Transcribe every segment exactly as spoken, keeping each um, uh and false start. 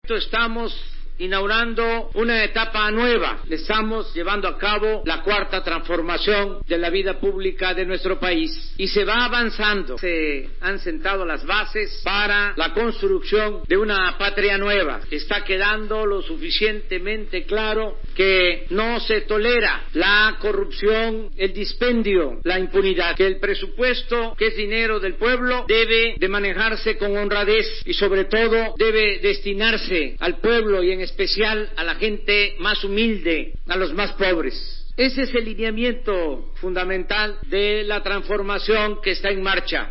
Estamos inaugurando una etapa nueva. Estamos llevando a cabo la cuarta transformación de la vida pública de nuestro país y se va avanzando. Se han sentado las bases para la construcción de una patria nueva. Está quedando lo suficientemente claro que no se tolera la corrupción, el dispendio, la impunidad, que el presupuesto, que es dinero del pueblo, debe de manejarse con honradez y sobre todo debe destinarse al pueblo y en especial a la gente más humilde, a los más pobres. Ese es el lineamiento fundamental de la transformación que está en marcha.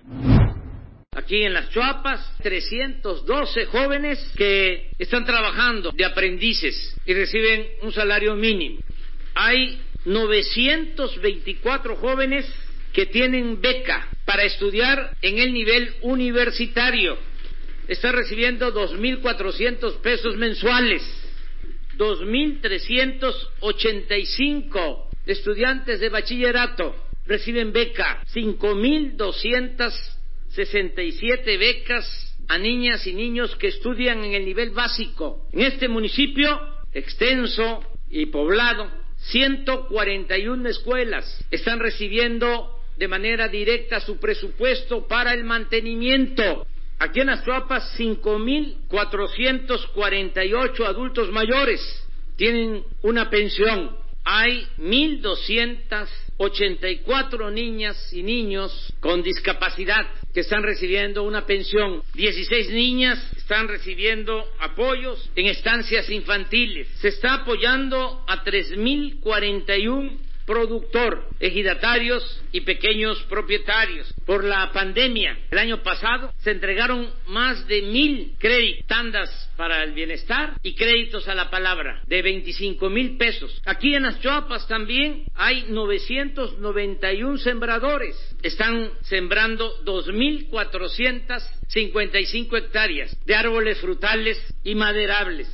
Aquí en Las Chuapas, trescientos doce jóvenes que están trabajando de aprendices y reciben un salario mínimo. Hay novecientos veinticuatro jóvenes que tienen beca para estudiar en el nivel universitario. Está recibiendo dos mil cuatrocientos pesos mensuales. dos mil trescientos ochenta y cinco estudiantes de bachillerato reciben beca. cinco mil doscientas sesenta y siete becas a niñas y niños que estudian en el nivel básico. En este municipio extenso y poblado, ciento cuarenta y una escuelas están recibiendo de manera directa su presupuesto para el mantenimiento. Aquí en Las Chuapas, cinco mil cuatrocientos cuarenta y ocho adultos mayores tienen una pensión. Hay mil doscientas ochenta y cuatro niñas y niños con discapacidad que están recibiendo una pensión. dieciséis niñas están recibiendo apoyos en estancias infantiles. Se está apoyando a tres mil cuarenta y uno productor, ejidatarios y pequeños propietarios. Por la pandemia, el año pasado se entregaron más de mil créditos, tandas para el bienestar y créditos a la palabra de veinticinco mil pesos. Aquí en Las Chuapas también hay novecientos noventa y uno sembradores. Están sembrando dos mil cuatrocientas cincuenta y cinco hectáreas de árboles frutales y maderables.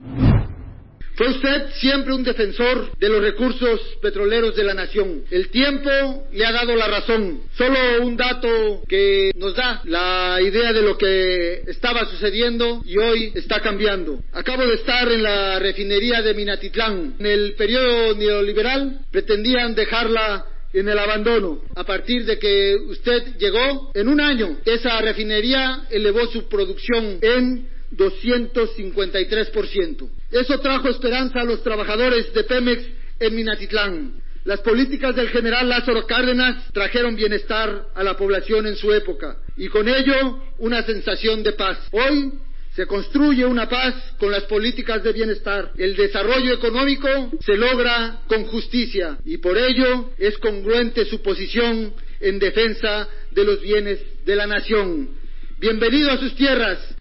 Fue usted siempre un defensor de los recursos petroleros de la nación. El tiempo le ha dado la razón. Solo un dato que nos da la idea de lo que estaba sucediendo y hoy está cambiando. Acabo de estar en la refinería de Minatitlán. En el periodo neoliberal pretendían dejarla en el abandono. A partir de que usted llegó, en un año, esa refinería elevó su producción en doscientos cincuenta y tres por ciento. Eso trajo esperanza a los trabajadores de Pemex en Minatitlán. Las políticas del general Lázaro Cárdenas trajeron bienestar a la población en su época y con ello una sensación de paz. Hoy se construye una paz con las políticas de bienestar. El desarrollo económico se logra con justicia y por ello es congruente su posición en defensa de los bienes de la nación. Bienvenido a sus tierras.